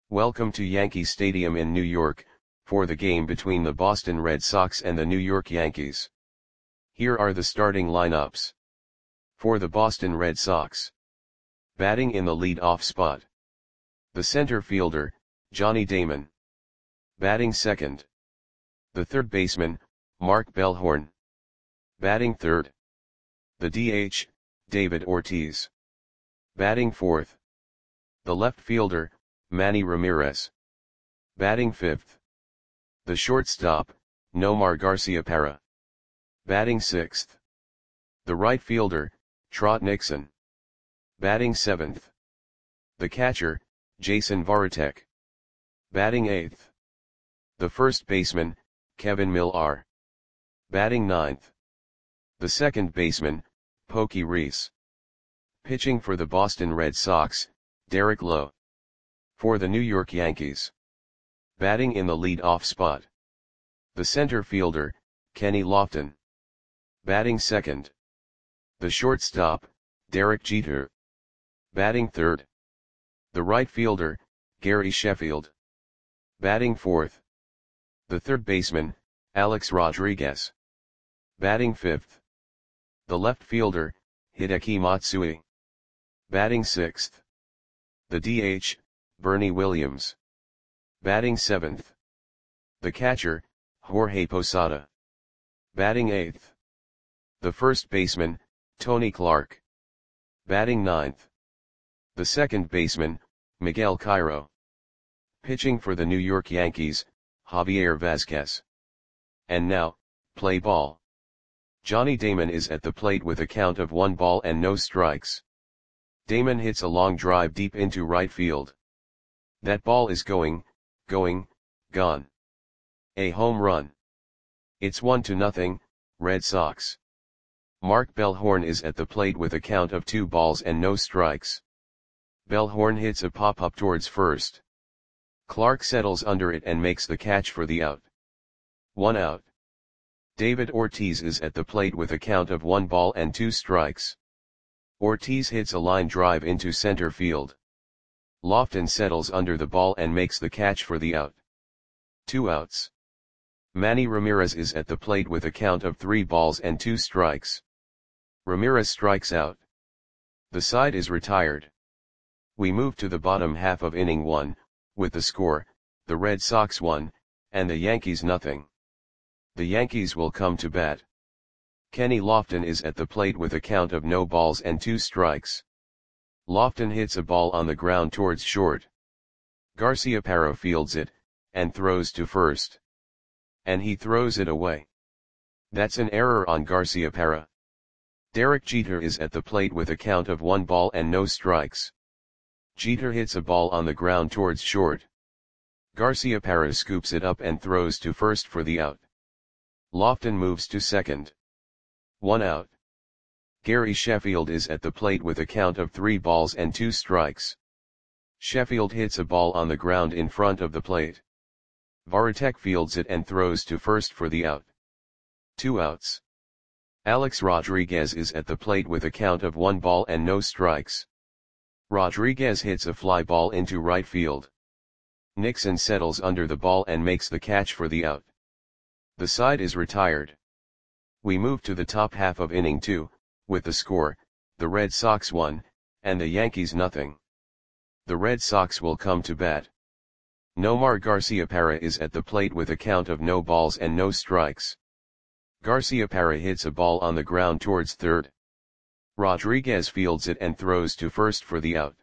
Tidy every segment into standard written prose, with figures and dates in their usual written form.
Welcome to Yankee Stadium in New York, for the game between the Boston Red Sox and the New York Yankees. Here are the starting lineups. For the Boston Red Sox. Batting in the lead-off spot. The center fielder, Johnny Damon. Batting second. The third baseman, Mark Bellhorn. Batting third. The DH, David Ortiz. Batting fourth. The left fielder, Manny Ramirez. Batting fifth. The shortstop, Nomar Garciaparra. Batting sixth. The right fielder, Trot Nixon. Batting seventh. The catcher, Jason Varitek. Batting eighth. The first baseman, Kevin Millar. Batting ninth. The second baseman, Pokey Reese. Pitching for the Boston Red Sox, Derek Lowe. For the New York Yankees. Batting in the lead-off spot. The center fielder, Kenny Lofton. Batting second. The shortstop, Derek Jeter. Batting third. The right fielder, Gary Sheffield. Batting fourth. The third baseman, Alex Rodriguez. Batting fifth. The left fielder, Hideki Matsui. Batting sixth. The DH, Bernie Williams. Batting seventh. The catcher, Jorge Posada. Batting eighth. The first baseman, Tony Clark. Batting ninth. The second baseman, Miguel Cairo. Pitching for the New York Yankees, Javier Vazquez. And now, play ball. Johnny Damon is at the plate with a count of 1 ball and no strikes. Damon hits a long drive deep into right field. That ball is gone. A home run. It's 1-0, Red Sox. Mark Bellhorn is at the plate with a count of 2 balls and no strikes. Bellhorn hits a pop-up towards first. Clark settles under it and makes the catch for the out. 1 out. David Ortiz is at the plate with a count of 1 ball and 2 strikes. Ortiz hits a line drive into center field. Lofton settles under the ball and makes the catch for the out. 2 outs. Manny Ramirez is at the plate with a count of 3 balls and 2 strikes. Ramirez strikes out. The side is retired. We move to the bottom half of inning 1, with the score, the Red Sox 1, and the Yankees nothing. The Yankees will come to bat. Kenny Lofton is at the plate with a count of no balls and 2 strikes. Lofton hits a ball on the ground towards short. Garciaparra fields it, and throws to first. And he throws it away. That's an error on Garciaparra. Derek Jeter is at the plate with a count of 1 ball and no strikes. Jeter hits a ball on the ground towards short. Garciaparra scoops it up and throws to first for the out. Lofton moves to second. 1 out. Gary Sheffield is at the plate with a count of 3 balls and 2 strikes. Sheffield hits a ball on the ground in front of the plate. Varitek fields it and throws to first for the out. 2 outs. Alex Rodriguez is at the plate with a count of 1 ball and no strikes. Rodriguez hits a fly ball into right field. Nixon settles under the ball and makes the catch for the out. The side is retired. We move to the top half of inning 2, with the score, the Red Sox 1, and the Yankees nothing. The Red Sox will come to bat. Nomar Garciaparra is at the plate with a count of no balls and no strikes. Garciaparra hits a ball on the ground towards third. Rodriguez fields it and throws to first for the out.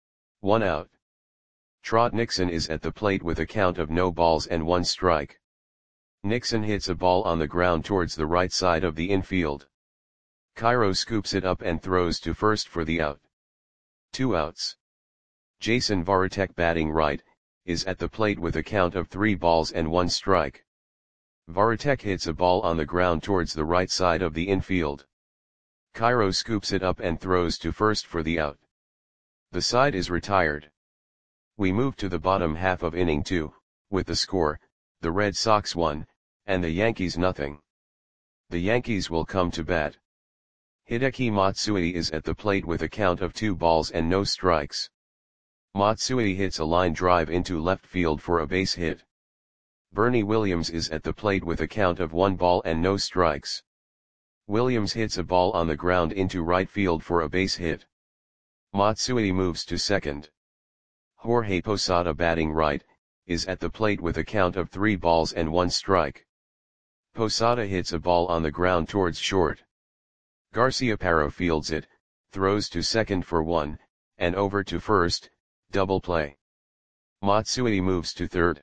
1 out. Trot Nixon is at the plate with a count of no balls and 1 strike. Nixon hits a ball on the ground towards the right side of the infield. Cairo scoops it up and throws to first for the out. 2 outs. Jason Varitek batting right, is at the plate with a count of 3 balls and 1 strike. Varitek hits a ball on the ground towards the right side of the infield. Cairo scoops it up and throws to first for the out. The side is retired. We move to the bottom half of inning 2, with the score, the Red Sox 1, and the Yankees nothing. The Yankees will come to bat. Hideki Matsui is at the plate with a count of 2 balls and no strikes. Matsui hits a line drive into left field for a base hit. Bernie Williams is at the plate with a count of 1 ball and no strikes. Williams hits a ball on the ground into right field for a base hit. Matsui moves to second. Jorge Posada, batting right, is at the plate with a count of 3 balls and 1 strike. Posada hits a ball on the ground towards short. Garciaparra fields it, throws to second for 1, and over to first, double play. Matsui moves to third.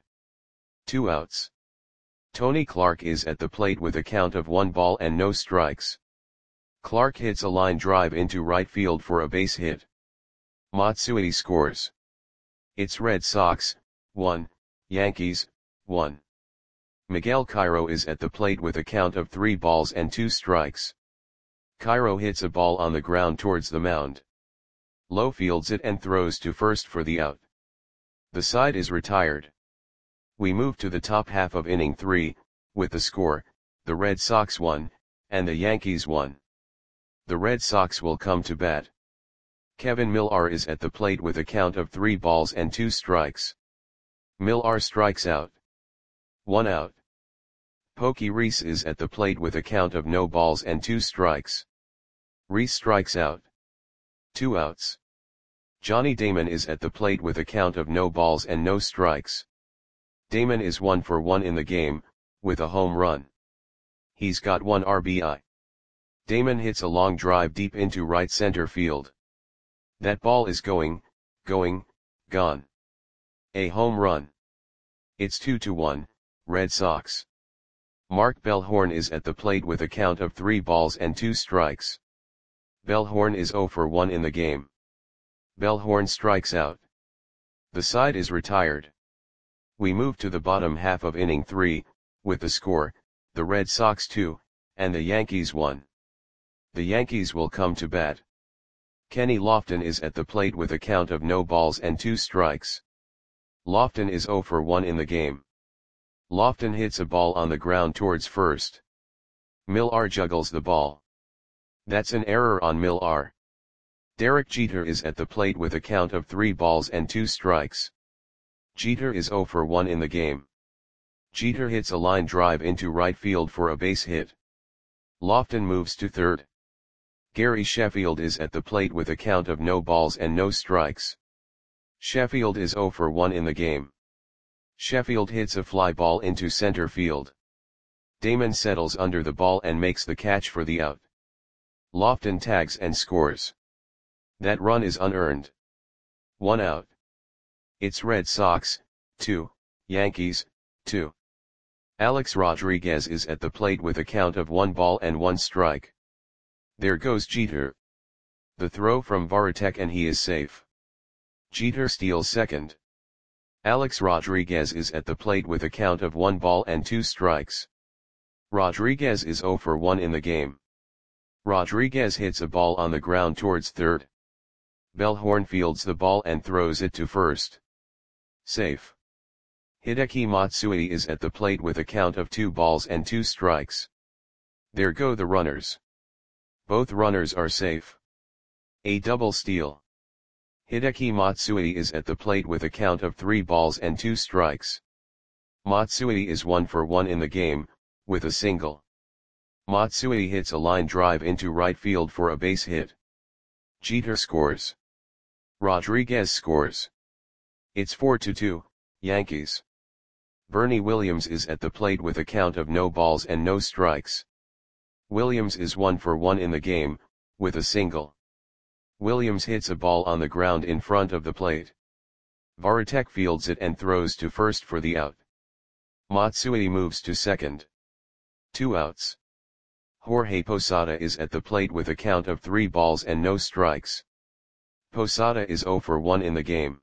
2 outs. Tony Clark is at the plate with a count of 1 ball and no strikes. Clark hits a line drive into right field for a base hit. Matsui scores. It's Red Sox, 1, Yankees, 1. Miguel Cairo is at the plate with a count of 3 balls and 2 strikes. Cairo hits a ball on the ground towards the mound. Lowe fields it and throws to first for the out. The side is retired. We move to the top half of inning 3, with the score, the Red Sox 1, and the Yankees 1. The Red Sox will come to bat. Kevin Millar is at the plate with a count of 3 balls and 2 strikes. Millar strikes out. 1 out. Pokey Reese is at the plate with a count of no balls and 2 strikes. Reese strikes out. 2 outs. Johnny Damon is at the plate with a count of no balls and no strikes. Damon is 1 for 1 in the game, with a home run. He's got 1 RBI. Damon hits a long drive deep into right center field. That ball is going, gone. A home run. It's 2-1, Red Sox. Mark Bellhorn is at the plate with a count of 3 balls and 2 strikes. Bellhorn is 0 for 1 in the game. Bellhorn strikes out. The side is retired. We move to the bottom half of inning 3, with the score, the Red Sox 2, and the Yankees 1. The Yankees will come to bat. Kenny Lofton is at the plate with a count of no balls and 2 strikes. Lofton is 0 for 1 in the game. Lofton hits a ball on the ground towards first. Millar juggles the ball. That's an error on Millar. Derek Jeter is at the plate with a count of 3 balls and 2 strikes. Jeter is 0 for 1 in the game. Jeter hits a line drive into right field for a base hit. Lofton moves to third. Gary Sheffield is at the plate with a count of no balls and no strikes. Sheffield is 0 for 1 in the game. Sheffield hits a fly ball into center field. Damon settles under the ball and makes the catch for the out. Lofton tags and scores. That run is unearned. 1 out. It's Red Sox, 2, Yankees, 2. Alex Rodriguez is at the plate with a count of 1 ball and 1 strike. There goes Jeter. The throw from Varitek and he is safe. Jeter steals second. Alex Rodriguez is at the plate with a count of 1 ball and 2 strikes. Rodriguez is 0 for 1 in the game. Rodriguez hits a ball on the ground towards third. Bellhorn fields the ball and throws it to first. Safe. Hideki Matsui is at the plate with a count of 2 balls and 2 strikes. There go the runners. Both runners are safe. A double steal. Hideki Matsui is at the plate with a count of 3 balls and 2 strikes. Matsui is 1 for 1 in the game, with a single. Matsui hits a line drive into right field for a base hit. Jeter scores. Rodriguez scores. It's 4-2, Yankees. Bernie Williams is at the plate with a count of no balls and no strikes. Williams is 1 for 1 in the game, with a single. Williams hits a ball on the ground in front of the plate. Varitek fields it and throws to first for the out. Matsui moves to second. 2 outs. Jorge Posada is at the plate with a count of 3 balls and no strikes. Posada is 0 for 1 in the game.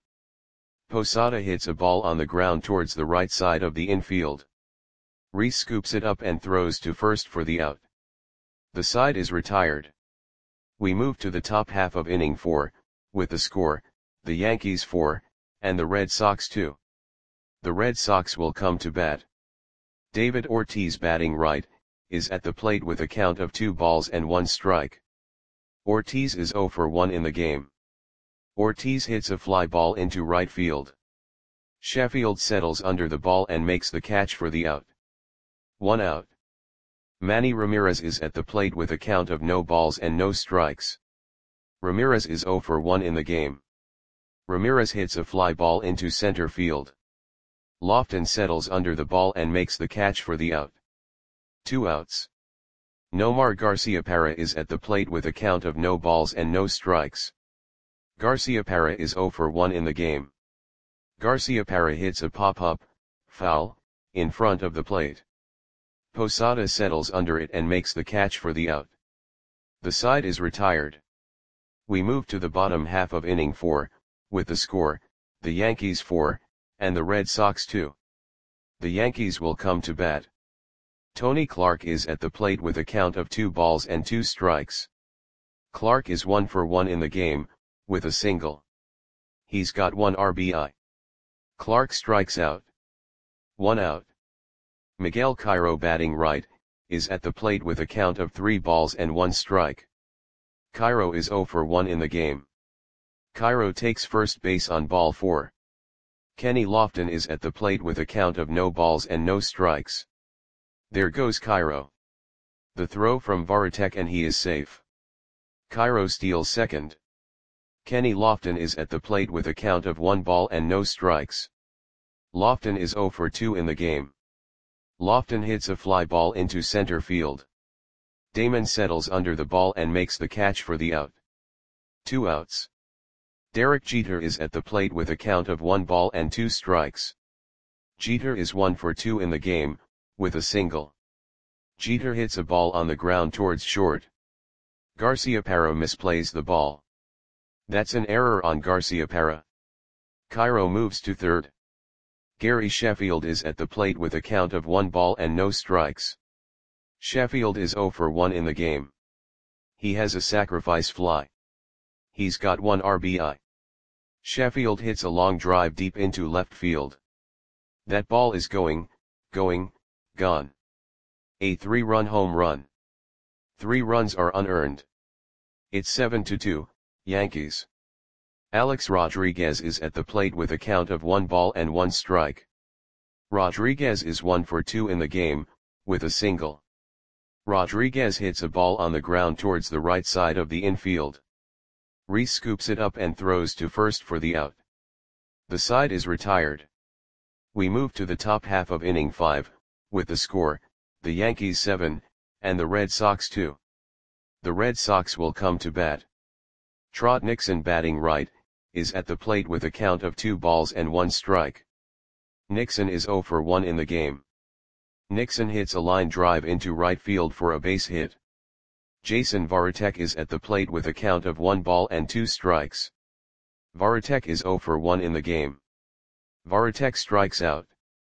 Posada hits a ball on the ground towards the right side of the infield. Reese scoops it up and throws to first for the out. The side is retired. We move to the top half of inning 4, with the score, the Yankees 4, and the Red Sox 2. The Red Sox will come to bat. David Ortiz, batting right, is at the plate with a count of 2 balls and 1 strike. Ortiz is 0 for 1 in the game. Ortiz hits a fly ball into right field. Sheffield settles under the ball and makes the catch for the out. 1 out. Manny Ramirez is at the plate with a count of no balls and no strikes. Ramirez is 0 for 1 in the game. Ramirez hits a fly ball into center field. Lofton settles under the ball and makes the catch for the out. 2 outs. Nomar Garciaparra is at the plate with a count of no balls and no strikes. Garciaparra is 0 for 1 in the game. Garciaparra hits a pop-up, foul, in front of the plate. Posada settles under it and makes the catch for the out. The side is retired. We move to the bottom half of inning 4, with the score, the Yankees 4, and the Red Sox 2. The Yankees will come to bat. Tony Clark is at the plate with a count of 2 balls and 2 strikes. Clark is 1 for 1 in the game, with a single. He's got 1 RBI. Clark strikes out. 1 out. Miguel Cairo, batting right, is at the plate with a count of 3 balls and 1 strike. Cairo is 0 for 1 in the game. Cairo takes first base on ball 4. Kenny Lofton is at the plate with a count of no balls and no strikes. There goes Cairo. The throw from Varitek and he is safe. Cairo steals second. Kenny Lofton is at the plate with a count of 1 ball and no strikes. Lofton is 0 for 2 in the game. Lofton hits a fly ball into center field. Damon settles under the ball and makes the catch for the out. 2 outs. Derek Jeter is at the plate with a count of 1 ball and 2 strikes. Jeter is 1 for 2 in the game, with a single. Jeter hits a ball on the ground towards short. Garciaparra misplays the ball. That's an error on Garciaparra. Cairo moves to third. Gary Sheffield is at the plate with a count of 1 ball and no strikes. Sheffield is 0 for 1 in the game. He has a sacrifice fly. He's got 1 RBI. Sheffield hits a long drive deep into left field. That ball is gone. A 3-run home run. 3 runs are unearned. It's 7-2, Yankees. Alex Rodriguez is at the plate with a count of 1 ball and 1 strike. Rodriguez is 1 for 2 in the game, with a single. Rodriguez hits a ball on the ground towards the right side of the infield. Reese scoops it up and throws to first for the out. The side is retired. We move to the top half of inning 5, with the score, the Yankees 7, and the Red Sox 2. The Red Sox will come to bat. Trot Nixon, batting right, is at the plate with a count of 2 balls and 1 strike. Nixon is 0 for 1 in the game. Nixon hits a line drive into right field for a base hit. Jason Varitek is at the plate with a count of 1 ball and 2 strikes. Varitek is 0 for 1 in the game. Varitek strikes out.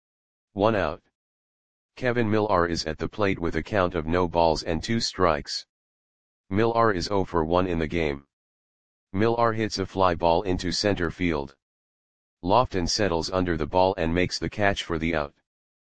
1 out. Kevin Millar is at the plate with a count of no balls and 2 strikes. Millar is 0 for 1 in the game. Millar hits a fly ball into center field. Lofton settles under the ball and makes the catch for the out.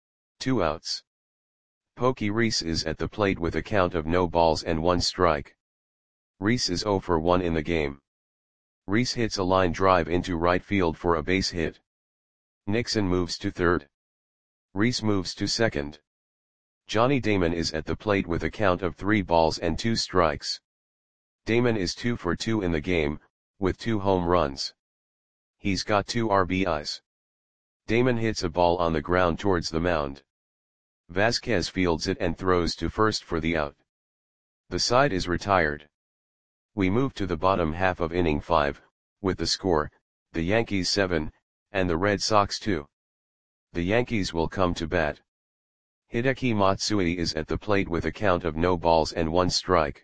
2 outs. Pokey Reese is at the plate with a count of no balls and 1 strike. Reese is 0 for 1 in the game. Reese hits a line drive into right field for a base hit. Nixon moves to third. Reese moves to second. Johnny Damon is at the plate with a count of 3 balls and 2 strikes. Damon is 2 for 2 in the game, with 2 home runs. He's got 2 RBIs. Damon hits a ball on the ground towards the mound. Vasquez fields it and throws to first for the out. The side is retired. We move to the bottom half of inning 5, with the score, the Yankees 7, and the Red Sox 2. The Yankees will come to bat. Hideki Matsui is at the plate with a count of no balls and 1 strike.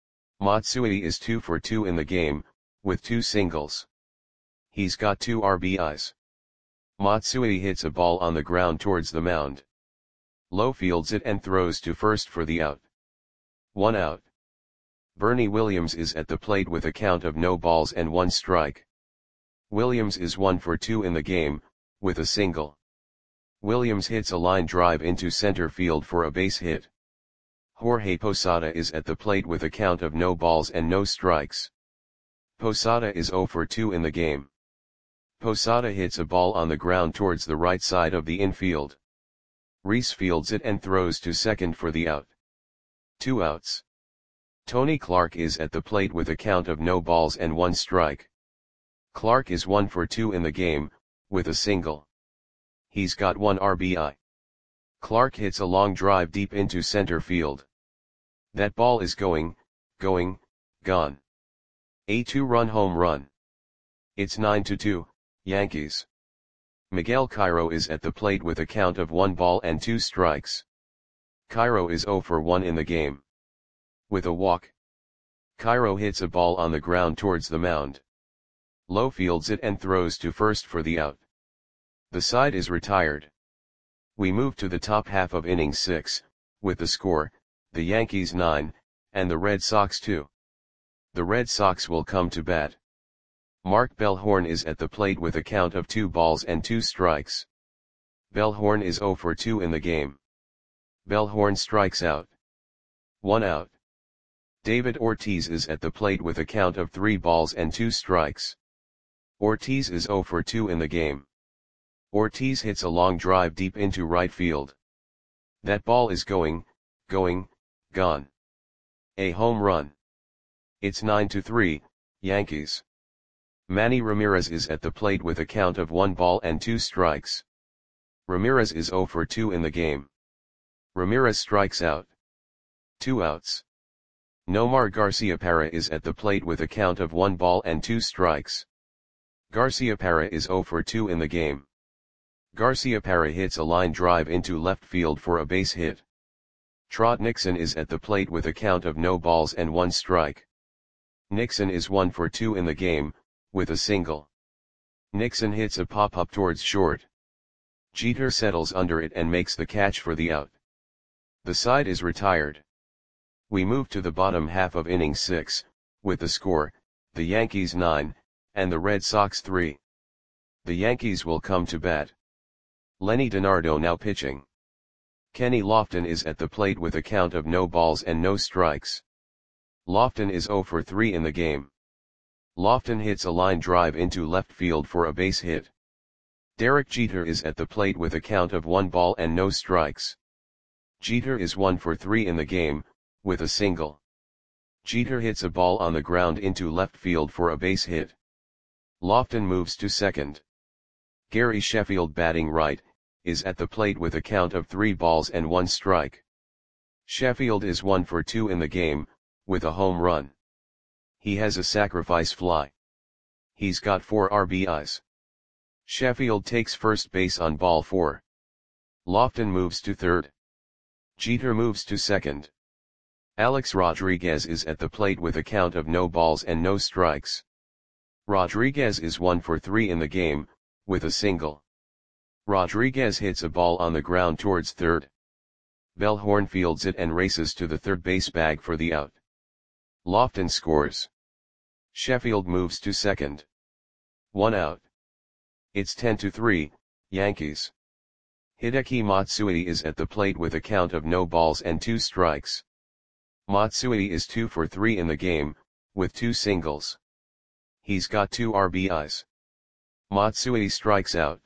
Matsui is 2 for 2 in the game, with 2 singles. He's got 2 RBIs. Matsui hits a ball on the ground towards the mound. Lowe fields it and throws to first for the out. 1 out. Bernie Williams is at the plate with a count of no balls and 1 strike. Williams is 1 for 2 in the game, with a single. Williams hits a line drive into center field for a base hit. Jorge Posada is at the plate with a count of no balls and no strikes. Posada is 0 for 2 in the game. Posada hits a ball on the ground towards the right side of the infield. Rhys fields it and throws to second for the out. 2 outs. Tony Clark is at the plate with a count of no balls and 1 strike. Clark is 1 for 2 in the game, with a single. He's got 1 RBI. Clark hits a long drive deep into center field. That ball is going, gone. A 2-run home run. It's 9-2, Yankees. Miguel Cairo is at the plate with a count of 1 ball and 2 strikes. Cairo is 0 for 1 in the game. With a walk. Cairo hits a ball on the ground towards the mound. Lowe fields it and throws to first for the out. The side is retired. We move to the top half of inning 6, with the score, the Yankees 9, and the Red Sox 2. The Red Sox will come to bat. Mark Bellhorn is at the plate with a count of 2 balls and 2 strikes. Bellhorn is 0 for 2 in the game. Bellhorn strikes out. 1 out. David Ortiz is at the plate with a count of 3 balls and 2 strikes. Ortiz is 0 for 2 in the game. Ortiz hits a long drive deep into right field. That ball is going, gone. A home run. It's 9-3, Yankees. Manny Ramirez is at the plate with a count of 1 ball and 2 strikes. Ramirez is 0 for 2 in the game. Ramirez strikes out. 2 outs. Nomar Garciaparra is at the plate with a count of 1 ball and 2 strikes. Garciaparra is 0 for 2 in the game. Garciaparra hits a line drive into left field for a base hit. Trot Nixon is at the plate with a count of no balls and 1 strike. Nixon is 1 for 2 in the game, with a single. Nixon hits a pop-up towards short. Jeter settles under it and makes the catch for the out. The side is retired. We move to the bottom half of inning 6, with the score, the Yankees 9, and the Red Sox 3. The Yankees will come to bat. Lenny DiNardo now pitching. Kenny Lofton is at the plate with a count of no balls and no strikes. Lofton is 0 for 3 in the game. Lofton hits a line drive into left field for a base hit. Derek Jeter is at the plate with a count of 1 ball and no strikes. Jeter is 1 for 3 in the game, with a single. Jeter hits a ball on the ground into left field for a base hit. Lofton moves to second. Gary Sheffield batting right, is at the plate with a count of 3 balls and 1 strike. Sheffield is 1 for 2 in the game, with a home run. He has a sacrifice fly. He's got 4 RBIs. Sheffield takes first base on ball 4. Lofton moves to third. Jeter moves to second. Alex Rodriguez is at the plate with a count of no balls and no strikes. Rodriguez is 1 for 3 in the game, with a single. Rodriguez hits a ball on the ground towards third. Bellhorn fields it and races to the third base bag for the out. Lofton scores. Sheffield moves to second. 1 out. It's 10-3, Yankees. Hideki Matsui is at the plate with a count of no balls and 2 strikes. Matsui is 2 for 3 in the game, with 2 singles. He's got 2 RBIs. Matsui strikes out.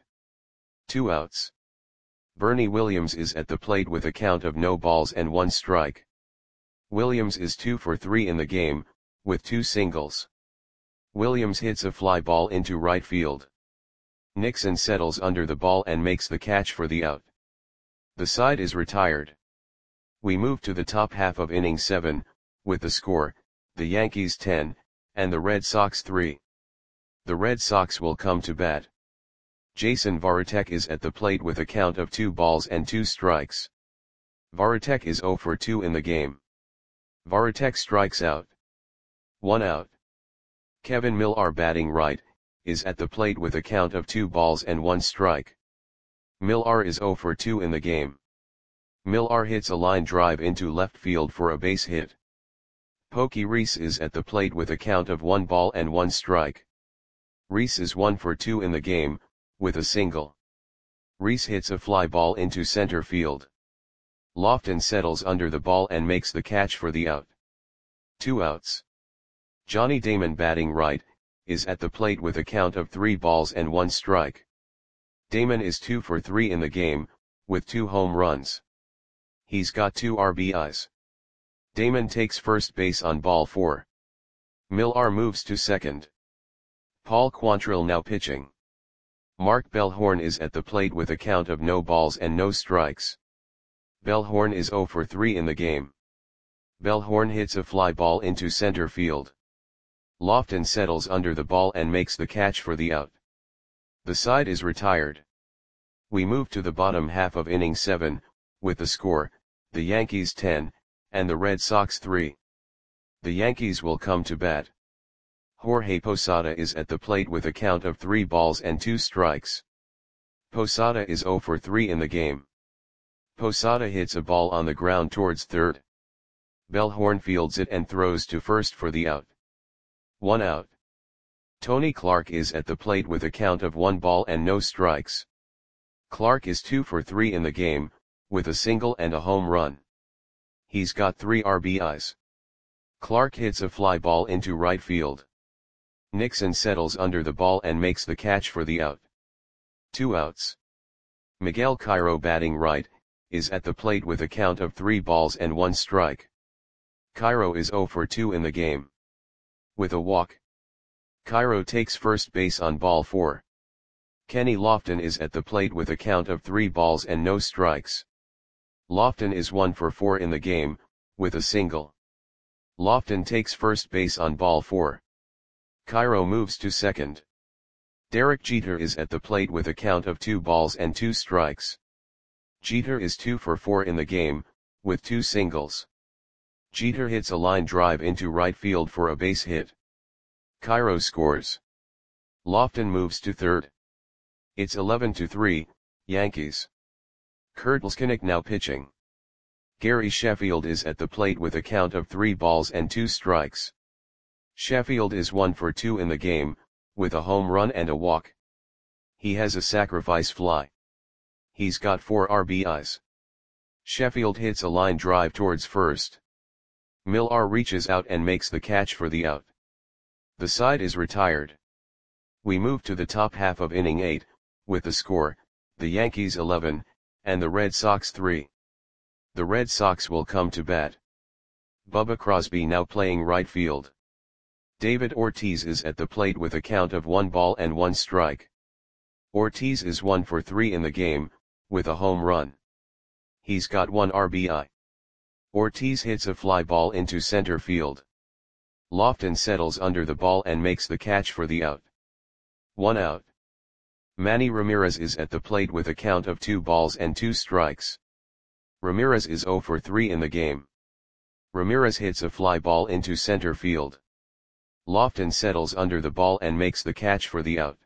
2 outs. Bernie Williams is at the plate with a count of no balls and 1 strike. Williams is 2 for 3 in the game, with 2 singles. Williams hits a fly ball into right field. Nixon settles under the ball and makes the catch for the out. The side is retired. We move to the top half of inning 7, with the score, the Yankees 10, and the Red Sox 3. The Red Sox will come to bat. Jason Varitek is at the plate with a count of 2 balls and 2 strikes. Varitek is 0 for 2 in the game. Varitek strikes out. 1 out. Kevin Millar batting right, is at the plate with a count of 2 balls and 1 strike. Millar is 0 for 2 in the game. Millar hits a line drive into left field for a base hit. Pokey Reese is at the plate with a count of 1 ball and 1 strike. Reese is 1 for 2 in the game, with a single. Reese hits a fly ball into center field. Lofton settles under the ball and makes the catch for the out. 2 outs. Johnny Damon batting right, is at the plate with a count of 3 balls and 1 strike. Damon is 2 for 3 in the game, with 2 home runs. He's got 2 RBIs. Damon takes first base on ball 4. Millar moves to second. Paul Quantrill now pitching. Mark Bellhorn is at the plate with a count of no balls and no strikes. Bellhorn is 0 for 3 in the game. Bellhorn hits a fly ball into center field. Lofton settles under the ball and makes the catch for the out. The side is retired. We move to the bottom half of inning 7, with the score, the Yankees 10, and the Red Sox 3. The Yankees will come to bat. Jorge Posada is at the plate with a count of 3 balls and 2 strikes. Posada is 0 for 3 in the game. Posada hits a ball on the ground towards third. Bellhorn fields it and throws to first for the out. 1 out. Tony Clark is at the plate with a count of 1 ball and no strikes. Clark is 2 for 3 in the game, with a single and a home run. He's got 3 RBIs. Clark hits a fly ball into right field. Nixon settles under the ball and makes the catch for the out. 2 outs. Miguel Cairo batting right, is at the plate with a count of 3 balls and 1 strike. Cairo is 0 for 2 in the game. With a walk. Cairo takes first base on ball 4. Kenny Lofton is at the plate with a count of 3 balls and no strikes. Lofton is 1 for 4 in the game, with a single. Lofton takes first base on ball 4. Cairo moves to second. Derek Jeter is at the plate with a count of 2 balls and 2 strikes. Jeter is 2 for 4 in the game, with 2 singles. Jeter hits a line drive into right field for a base hit. Cairo scores. Lofton moves to third. It's 11-3, Yankees. Kurt Leskinick now pitching. Gary Sheffield is at the plate with a count of 3 balls and 2 strikes. Sheffield is 1 for 2 in the game, with a home run and a walk. He has a sacrifice fly. He's got 4 RBIs. Sheffield hits a line drive towards first. Millar reaches out and makes the catch for the out. The side is retired. We move to the top half of inning 8, with the score, the Yankees 11, and the Red Sox 3. The Red Sox will come to bat. Bubba Crosby now playing right field. David Ortiz is at the plate with a count of 1 ball and 1 strike. Ortiz is 1 for 3 in the game, with a home run. He's got 1 RBI. Ortiz hits a fly ball into center field. Lofton settles under the ball and makes the catch for the out. 1 out. Manny Ramirez is at the plate with a count of 2 balls and 2 strikes. Ramirez is 0 for 3 in the game. Ramirez hits a fly ball into center field. Lofton settles under the ball and makes the catch for the out.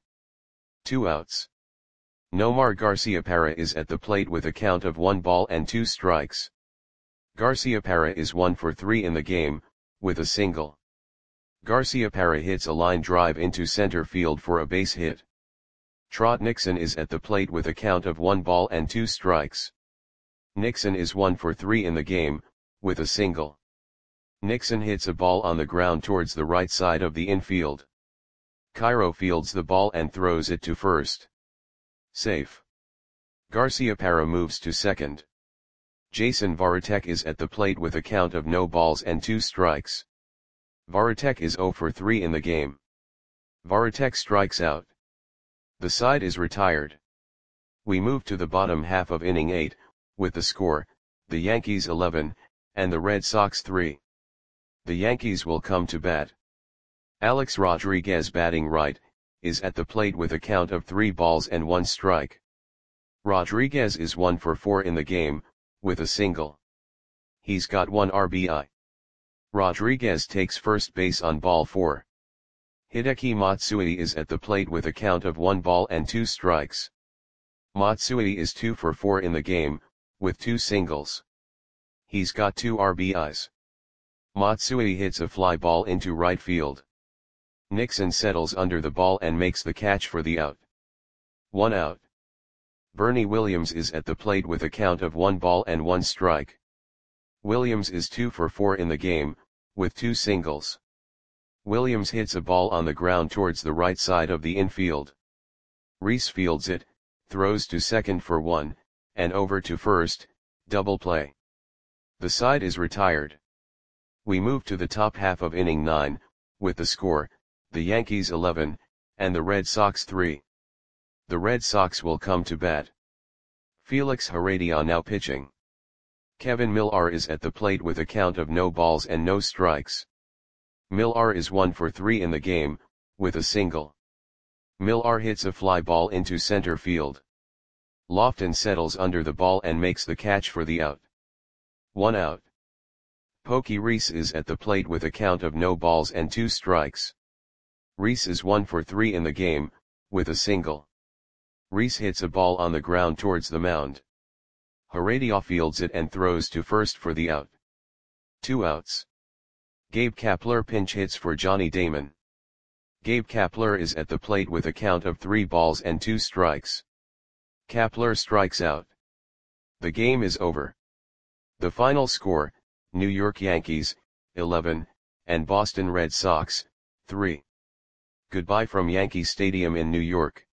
2 outs. Nomar Garciaparra is at the plate with a count of 1 ball and 2 strikes. Garciaparra is 1 for 3 in the game, with a single. Garciaparra hits a line drive into center field for a base hit. Trot Nixon is at the plate with a count of 1 ball and 2 strikes. Nixon is 1 for 3 in the game, with a single. Nixon hits a ball on the ground towards the right side of the infield. Cairo fields the ball and throws it to first. Safe. Garciaparra moves to second. Jason Varitek is at the plate with a count of no balls and 2 strikes. Varitek is 0 for 3 in the game. Varitek strikes out. The side is retired. We move to the bottom half of inning 8, with the score, the Yankees 11, and the Red Sox 3. The Yankees will come to bat. Alex Rodriguez batting right, is at the plate with a count of 3 balls and 1 strike. Rodriguez is 1 for 4 in the game, with a single. He's got 1 RBI. Rodriguez takes first base on ball 4. Hideki Matsui is at the plate with a count of 1 ball and 2 strikes. Matsui is 2 for 4 in the game, with 2 singles. He's got 2 RBIs. Matsui hits a fly ball into right field. Nixon settles under the ball and makes the catch for the out. 1 out. Bernie Williams is at the plate with a count of 1 ball and 1 strike. Williams is 2 for 4 in the game, with 2 singles. Williams hits a ball on the ground towards the right side of the infield. Rhys fields it, throws to second for one, and over to first, double play. The side is retired. We move to the top half of inning 9, with the score, the Yankees 11, and the Red Sox 3. The Red Sox will come to bat. Felix Heredia now pitching. Kevin Millar is at the plate with a count of no balls and no strikes. Millar is 1 for 3 in the game, with a single. Millar hits a fly ball into center field. Lofton settles under the ball and makes the catch for the out. 1 out. Pokey Rhys is at the plate with a count of no balls and 2 strikes. Rhys is 1 for 3 in the game, with a single. Rhys hits a ball on the ground towards the mound. Heredia fields it and throws to first for the out. 2 outs. Gabe Kapler pinch hits for Johnny Damon. Gabe Kapler is at the plate with a count of 3 balls and 2 strikes. Kapler strikes out. The game is over. The final score, New York Yankees, 11, and Boston Red Sox, 3. Goodbye from Yankee Stadium in New York.